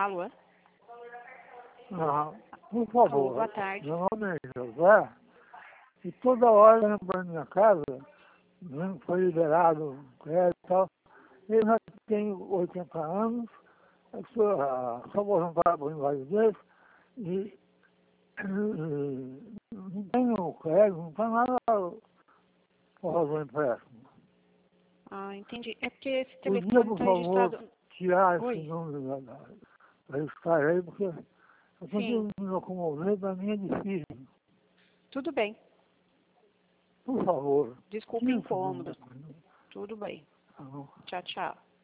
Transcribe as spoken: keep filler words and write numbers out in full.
Alô? Ah, por Alô, favor, boa tarde. meu nome é José, e toda hora vem para minha casa, né, foi liberado crédito e tal. Eu já tenho oitenta anos, eu sou, ah, sou voluntário por invalidez e, e não tenho crédito, não tenho nada para fazer um empréstimo. Ah, entendi. É porque esse Podia, telefone por está favor, registrado... tirar esse Oi? número da, da, da história aí, porque eu Sim, tenho que me locomover, para mim é difícil. tudo bem. Por favor, Desculpe o tira esse incômodo. número. Tudo bem. Tá bom. Tchau, tchau.